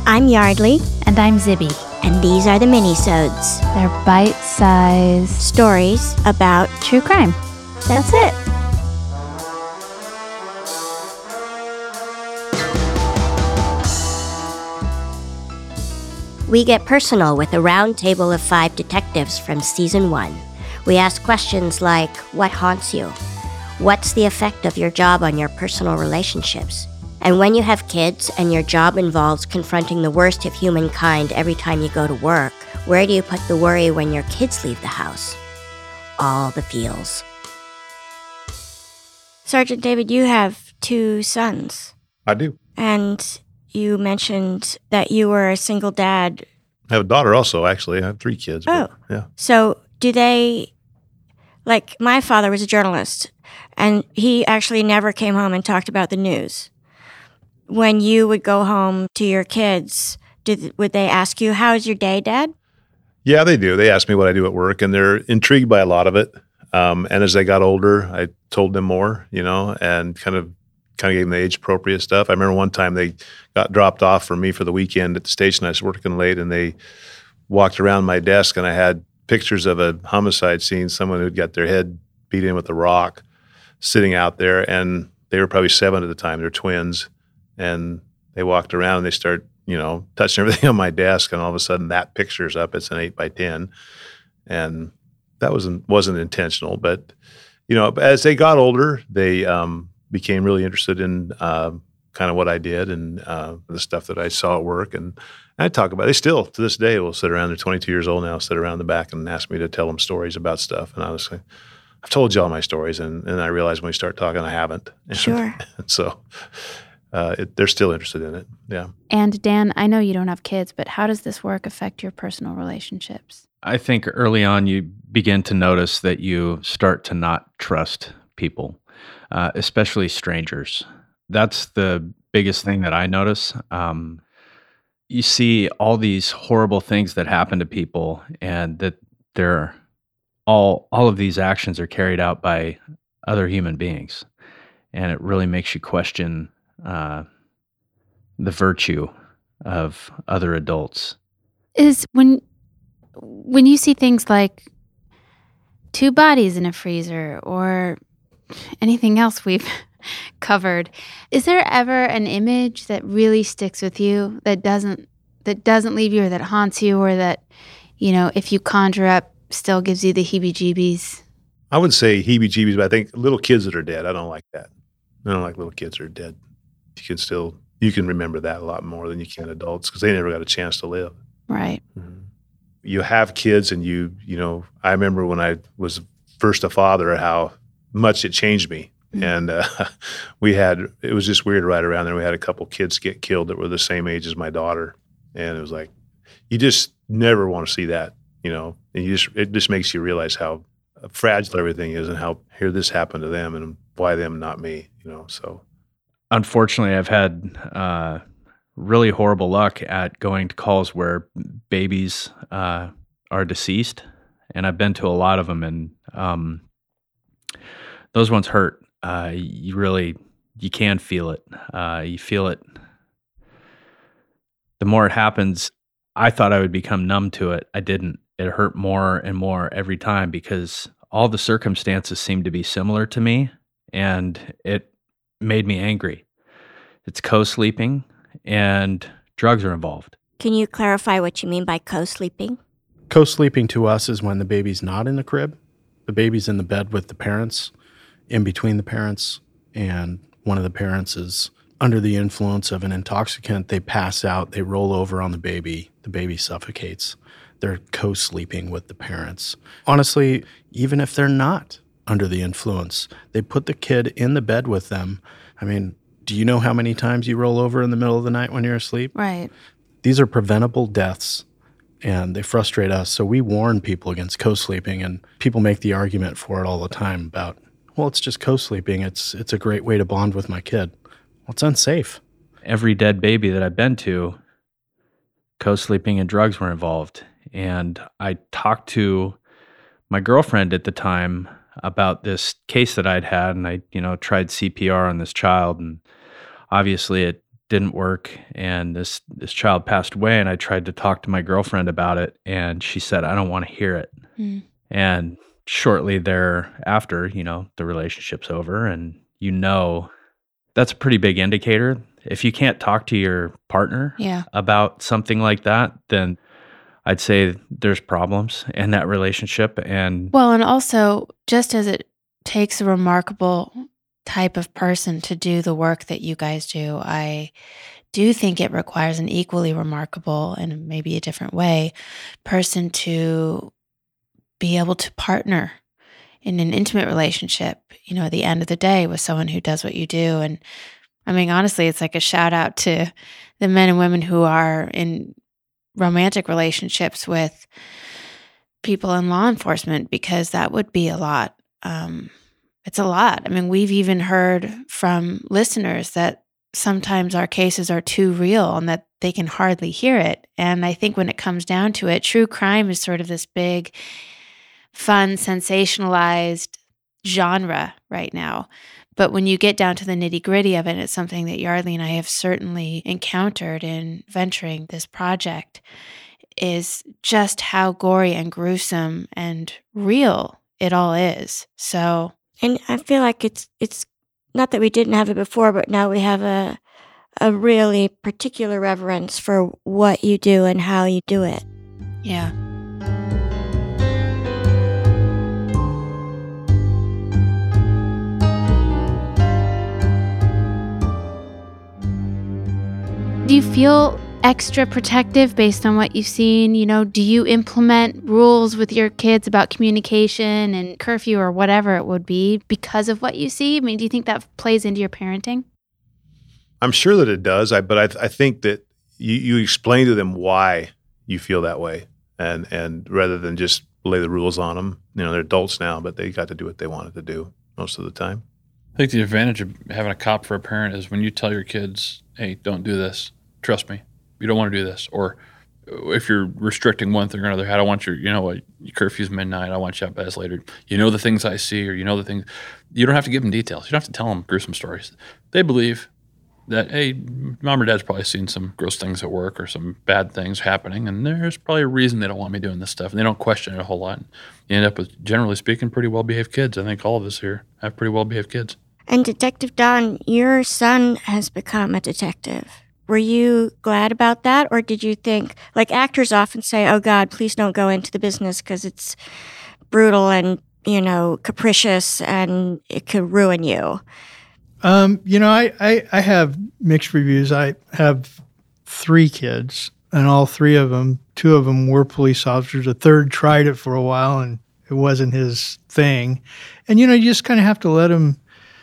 I'm Yardley. And I'm Zibby. And these are the mini-sodes. They're bite-sized stories about true crime. That's it. We get personal with a round table of 5 detectives from Season 1. We ask questions like, what haunts you? What's the effect of your job on your personal relationships? And when you have kids and your job involves confronting the worst of humankind every time you go to work, where do you put the worry when your kids leave the house? All the feels. Sergeant David, you have 2 sons. I do. And you mentioned that you were a single dad. I have a daughter also, actually. I have 3 kids. Oh. Yeah. So do they, like my father was a journalist, and he actually never came home and talked about the news. When you would go home to your kids, would they ask you, how's your day, Dad? Yeah, they do. They ask me what I do at work, and they're intrigued by a lot of it. And as they got older, I told them more, and kind of gave them the age-appropriate stuff. I remember one time they got dropped off for me for the weekend at the station. I was working late, and they walked around my desk, and I had pictures of a homicide scene, someone who'd got their head beat in with a rock sitting out there, and they were probably 7 at the time. They're twins. And they walked around and they start, touching everything on my desk. And all of a sudden that picture's up. It's an 8x10. And that wasn't intentional. But, as they got older, they became really interested in kind of what I did and the stuff that I saw at work. And I talk about it. They still, to this day, will sit around. They're 22 years old now, sit around in the back and ask me to tell them stories about stuff. And I was like, I've told you all my stories. And I realized when we start talking, I haven't. Sure. And so... they're still interested in it, yeah. And Dan, I know you don't have kids, but how does this work affect your personal relationships? I think early on you begin to notice that you start to not trust people, especially strangers. That's the biggest thing that I notice. You see all these horrible things that happen to people, and that they're all of these actions are carried out by other human beings, and it really makes you question the virtue of other adults. Is when you see things like 2 bodies in a freezer or anything else we've covered, is there ever an image that really sticks with you that doesn't leave you, or that haunts you, or that, if you conjure up still gives you the heebie-jeebies? I would say heebie-jeebies, but I think little kids that are dead, I don't like that. I don't like little kids that are dead. You can remember that a lot more than you can adults because they never got a chance to live. Right. Mm-hmm. You have kids and I remember when I was first a father, how much it changed me. Mm-hmm. And it was just weird right around there. We had a couple kids get killed that were the same age as my daughter. And it was like, you just never want to see that, and it just makes you realize how fragile everything is and how here this happened to them and why them, not me, so. Unfortunately, I've had really horrible luck at going to calls where babies are deceased, and I've been to a lot of them, and those ones hurt. You can feel it. You feel it. The more it happens, I thought I would become numb to it. I didn't. It hurt more and more every time because all the circumstances seemed to be similar to me, and it made me angry. It's co-sleeping, and drugs are involved. Can you clarify what you mean by co-sleeping? Co-sleeping to us is when the baby's not in the crib. The baby's in the bed with the parents, in between the parents, and one of the parents is under the influence of an intoxicant. They pass out, they roll over on the baby suffocates. They're co-sleeping with the parents. Honestly, even if they're not under the influence, they put the kid in the bed with them. I mean, do you know how many times you roll over in the middle of the night when you're asleep? Right. These are preventable deaths, and they frustrate us. So we warn people against co-sleeping, and people make the argument for it all the time about, well, it's just co-sleeping. It's a great way to bond with my kid. Well, it's unsafe. Every dead baby that I've been to, co-sleeping and drugs were involved. And I talked to my girlfriend at the time about this case that I'd had, and I, tried CPR on this child, and obviously it didn't work, and this child passed away, and I tried to talk to my girlfriend about it, and she said, I don't want to hear it. Mm. And shortly thereafter, the relationship's over, and that's a pretty big indicator. If you can't talk to your partner about something like that, then I'd say there's problems in that relationship. And also, just as it takes a remarkable type of person to do the work that you guys do, I do think it requires an equally remarkable, and maybe a different way, person to be able to partner in an intimate relationship, at the end of the day, with someone who does what you do. And I mean, honestly, it's like a shout out to the men and women who are in romantic relationships with people in law enforcement, because that would be a lot. It's a lot. I mean, we've even heard from listeners that sometimes our cases are too real and that they can hardly hear it. And I think when it comes down to it, true crime is sort of this big, fun, sensationalized genre right now. But when you get down to the nitty-gritty of it, it's something that Yardley and I have certainly encountered in venturing this project, is just how gory and gruesome and real it all is. So, and I feel like it's not that we didn't have it before, but now we have a really particular reverence for what you do and how you do it. Yeah. Do you feel extra protective based on what you've seen? Do you implement rules with your kids about communication and curfew or whatever it would be because of what you see? I mean, do you think that plays into your parenting? I'm sure that it does, but I think that you explain to them why you feel that way, and rather than just lay the rules on them. They're adults now, but they got to do what they wanted to do most of the time. I think the advantage of having a cop for a parent is when you tell your kids, hey, don't do this. Trust me, you don't want to do this. Or if you're restricting one thing or another, I don't want your curfew's midnight, I want you up as later. The things I see, or the things. You don't have to give them details. You don't have to tell them gruesome stories. They believe that, hey, mom or dad's probably seen some gross things at work or some bad things happening, and there's probably a reason they don't want me doing this stuff, and they don't question it a whole lot. You end up with, generally speaking, pretty well-behaved kids. I think all of us here have pretty well-behaved kids. And Detective Don, your son has become a detective. Were you glad about that, or did you think, like actors often say, oh God, please don't go into the business because it's brutal and, capricious and it could ruin you? I have mixed reviews. I have 3 kids, and all 3 of them, 2 of them were police officers. A third tried it for a while, and it wasn't his thing. And, you just kind of have to let them,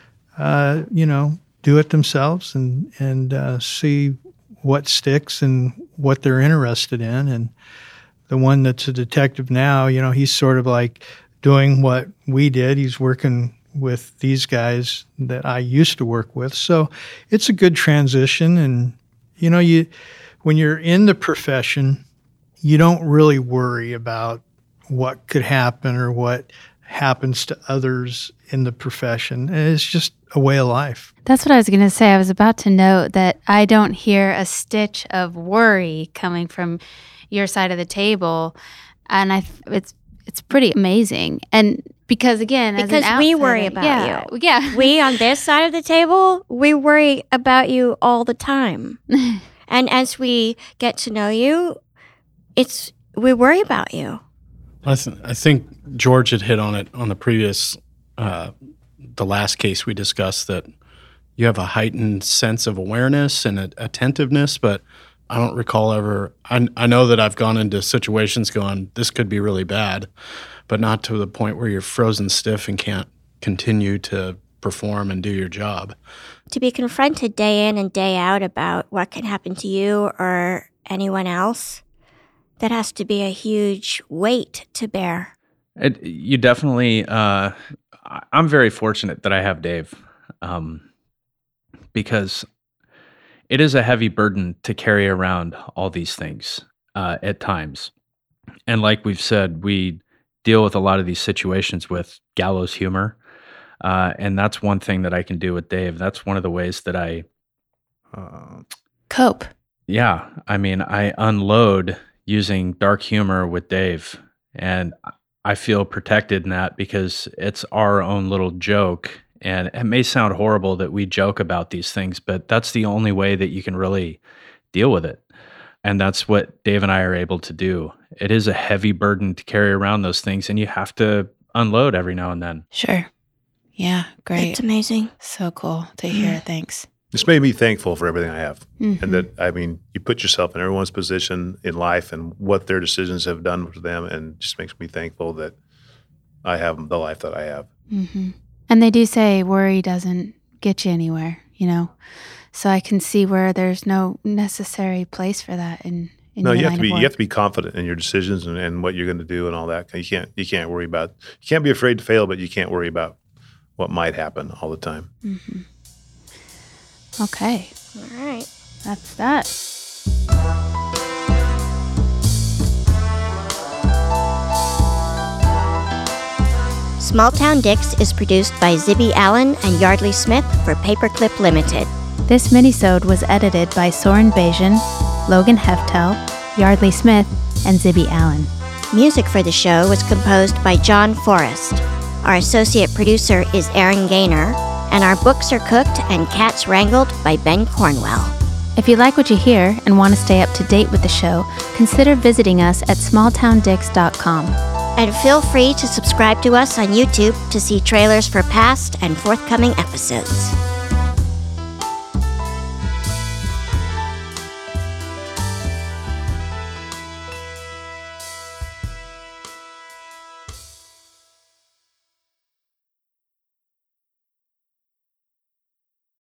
do it themselves and see what sticks and what they're interested in. And the one that's a detective now, he's sort of like doing what we did. He's working with these guys that I used to work with. So it's a good transition. And, when you're in the profession, you don't really worry about what could happen or what happens to others in the profession. It's just a way of life. That's what I was going to say. I was about to note that I don't hear a stitch of worry coming from your side of the table. And it's pretty amazing. And because again, as an outsider, we worry about you. Yeah. We on this side of the table, we worry about you all the time. And as we get to know you, we worry about you. I think George had hit on it on the previous, the last case we discussed, that you have a heightened sense of awareness and attentiveness, but I don't recall ever. I know that I've gone into situations going, this could be really bad, but not to the point where you're frozen stiff and can't continue to perform and do your job. To be confronted day in and day out about what can happen to you or anyone else, that has to be a huge weight to bear. You definitely, I'm very fortunate that I have Dave, because it is a heavy burden to carry around all these things at times. And like we've said, we deal with a lot of these situations with gallows humor. And that's one thing that I can do with Dave. That's one of the ways that I Cope. Yeah. I mean, I unload using dark humor with Dave, and I feel protected in that because it's our own little joke. And it may sound horrible that we joke about these things, but that's the only way that you can really deal with it. And that's what Dave and I are able to do. It is a heavy burden to carry around those things, and you have to unload every now and then. Sure. Yeah, great. It's amazing. So cool to hear. Thanks. This made me thankful for everything I have. Mhm. And that, I mean, you put yourself in everyone's position in life and what their decisions have done for them, and just makes me thankful that I have the life that I have. Mm-hmm. And they do say worry doesn't get you anywhere, you know? So I can see where there's no necessary place for that in No, your you have line to be of you have work. to be confident in your decisions and what you're going to do and all that. You can't worry about, you can't be afraid to fail, but you can't worry about what might happen all the time. Mm-hmm. Okay, All right. that's that. Small Town Dicks is produced by Zibby Allen and Yardley Smith for Paperclip Limited. This minisode was edited by Soren Bajan, Logan Heftel, Yardley Smith, and Zibby Allen. Music for the show was composed by John Forrest. Our associate producer is Aaron Gaynor, and our books are cooked and cats wrangled by Ben Cornwell. If you like what you hear and want to stay up to date with the show, consider visiting us at smalltowndicks.com. And feel free to subscribe to us on YouTube to see trailers for past and forthcoming episodes.